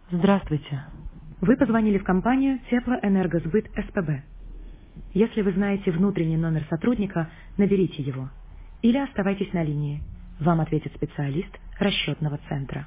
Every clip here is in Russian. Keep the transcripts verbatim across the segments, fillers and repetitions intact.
Здравствуйте. Вы позвонили в компанию Теплоэнергосбыт СПБ. Если вы знаете внутренний номер сотрудника, наберите его. Или оставайтесь на линии. Вам ответит специалист расчетного центра.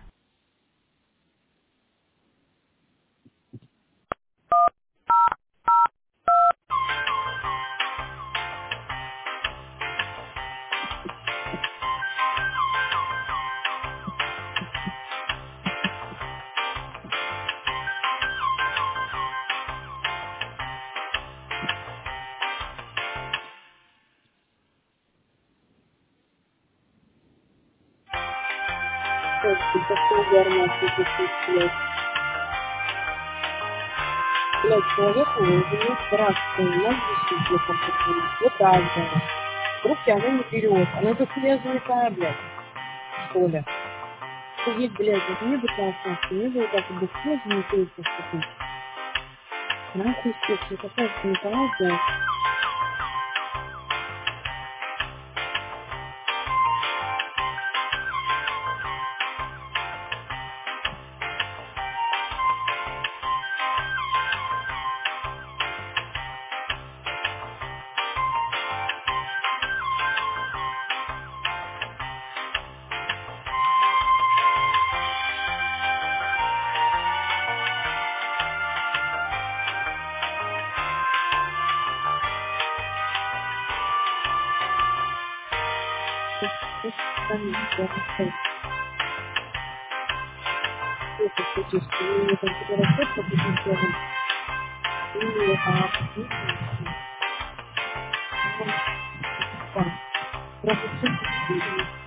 Господи, такой ярмарки здесь, блядь. Блядь, человеку уже нет страха, понимаешь, здесь, блядь, там такой. Вот так, да. Трубки она не берет. Она как я занятая, блядь, что ли. Сидеть, блядь, вот мне бы так, нахуй, мне бы вот так вот быстрее заметился, что-то. Нахуй спешно, какая занятая, блядь. Вот там, я не знаю, что это, хочешь, что мне там тебе расчет, как это сделан. И, а, ну, там, просто все